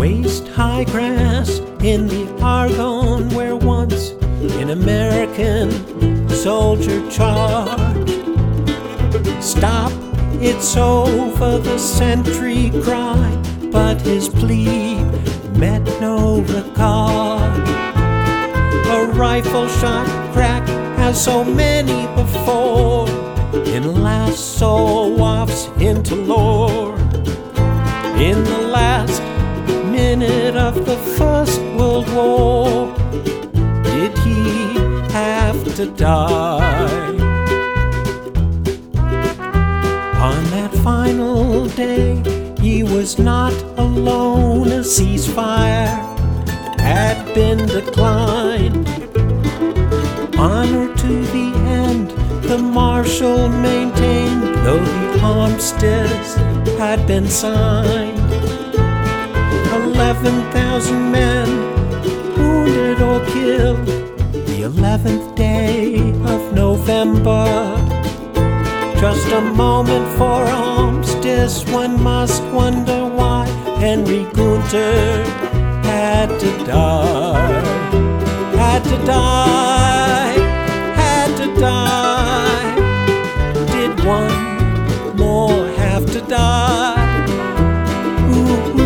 waist-high grass in the Argonne, where once an American soldier charged. "Stop, it's over," the sentry cried, but his plea met no regard. A rifle shot cracked as so many before, and lasso wafts into lore. In the last minute of the First World War, did he have to die? On that final day, he was not alone. A ceasefire had been declined. Honor to the end, the marshal maintained, though the armistice had been signed. 11,000 men wounded or killed, the 11th day of November. Just a moment for armistice, one must wonder why Henry Gunter had to die. Had to die, had to die. Did one more have to die? Ooh,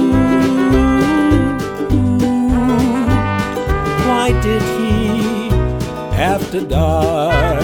ooh, ooh. Why did he have to die?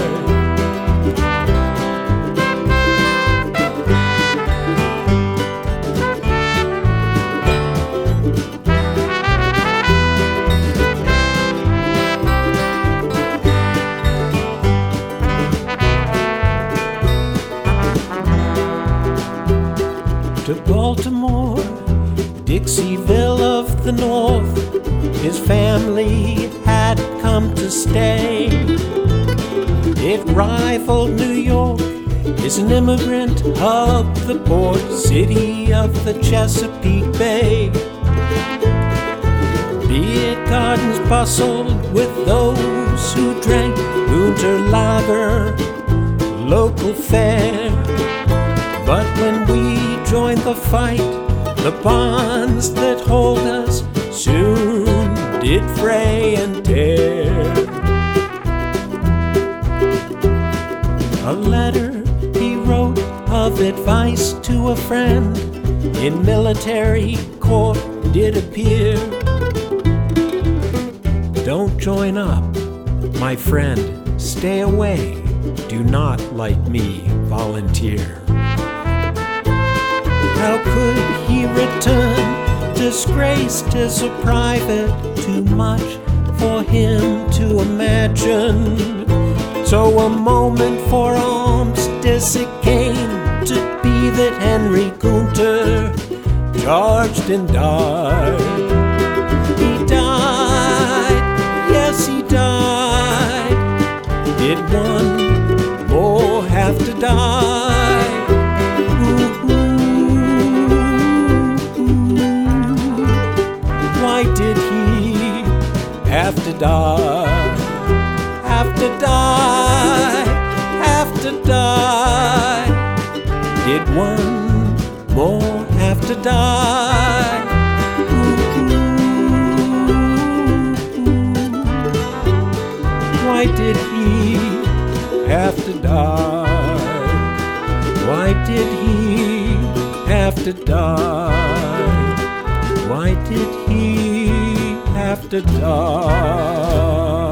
To Baltimore, Dixieville of the North, his family had come to stay. It rivaled New York, is an immigrant hub, the port city of the Chesapeake Bay. Beer gardens bustled with those who drank Gunter Lager, local fare. But when we joined the fight, the bonds that hold us soon did fray and tear. A letter he wrote of advice to a friend in military court did appear. "Don't join up, my friend, stay away, do not like me volunteer." How could he return, disgraced as a private? Too much for him to imagine. So a moment for armistice it came to be that Henry Gunter charged and died. He died, yes he died. Did one more have to die? Why did he have to die? Have to die, have to die. Did one more have to die? Why did he have to die? Why did he have to die? Why did he have to die?